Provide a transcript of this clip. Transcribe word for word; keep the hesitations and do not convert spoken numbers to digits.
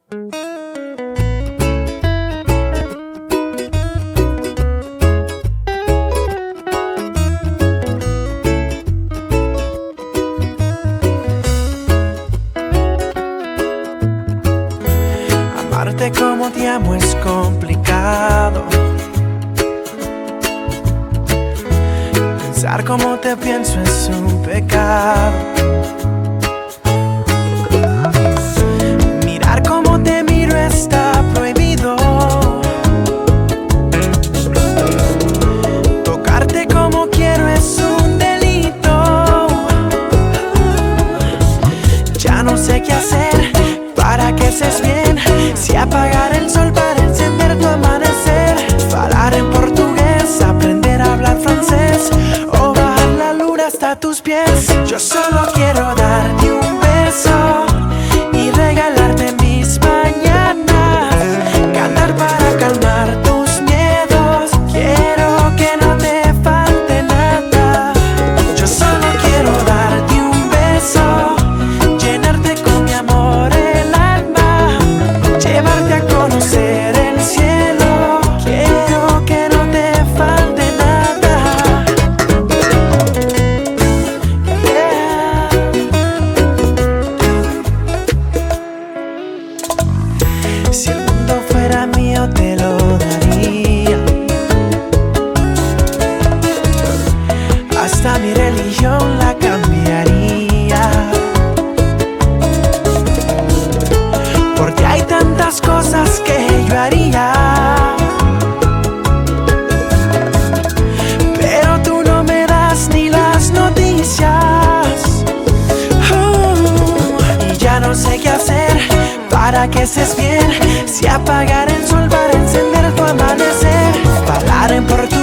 Amarte como te amo es complicado. Pensar como te pienso es un pecado. Mirar como te miro está prohibido. Tocarte como quiero es un delito. Ya no sé qué hacer para que estés bien. Si apagar el sol para encender tu amanecer, falar en portugués, aprender a hablar francés, o bajar la luna hasta tus pies. Yo solo quiero darte un beso y regalarte mis mañanas, cantar para calmar tus miedos. Quiero que no te falte nada. Yo solo quiero darte un beso, llenarte con mi amor el alma, llevarte a conocer el cielo. Quiero que no te falte nada. Yeah. Si el mundo fuera mío te lo daría, hasta mi religión la cambiaría. Porque hay tantas cosas que yo haría, pero tú no me das ni las noticias. uh, Y ya no sé qué hacer para que estés bien. Si apagar el sol para encender tu amanecer, hablar en portugués,